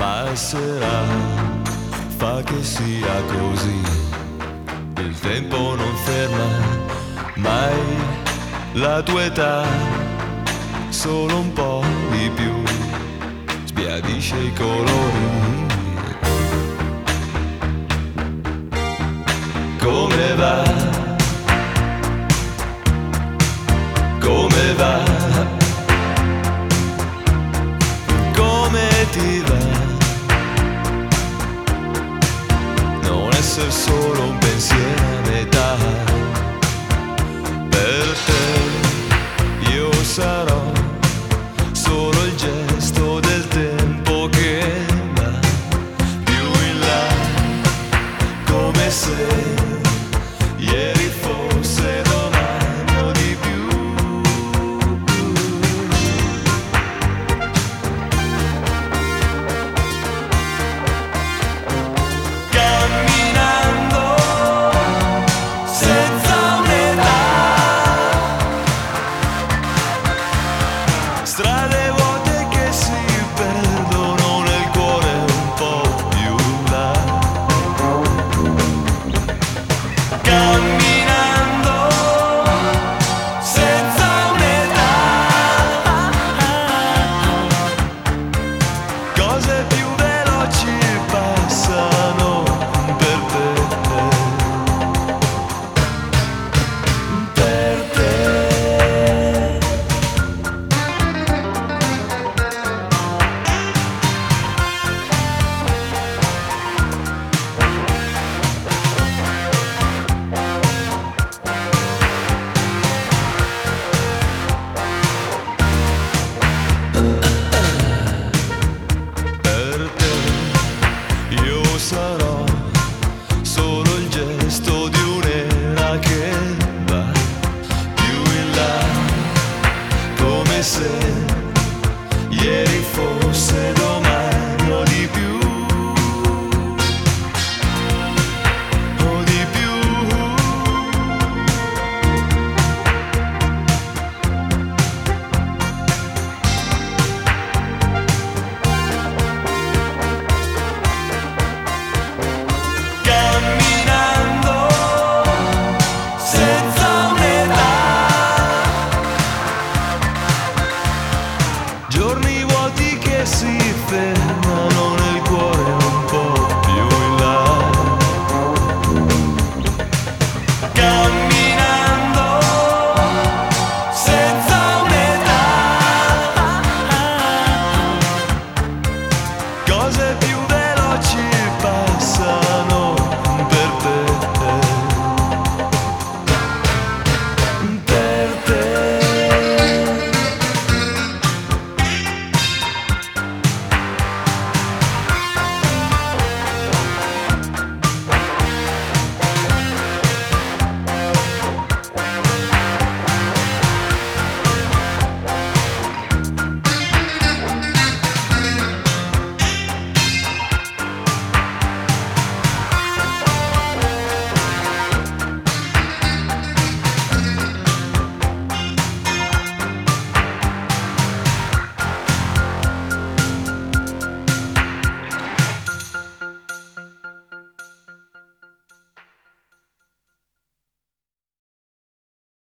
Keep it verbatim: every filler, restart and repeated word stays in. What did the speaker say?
passerà, fa che sia così. Il tempo non ferma mai la tua età, solo un po' di più sbiadisce i colori. Come va? Come va? Come ti va? Non essere solo un pensiero a metà. Per te io sarò solo il gesto del tempo che va più in là, come se ieri fosse domani o di più. Camminando senza un'età, strade vuote che si perdono nel cuore un po' più là. Camminando senza un'età, cose più veloci passano per te, per te. Per te io sarò solo il gesto di un'era che va più in là, come se ieri fosse domani o di più, o di più. Camminando senza un'età, giorni vuoti che si fermano nel cuore un po' più in là. Camminando senza un'età, cose più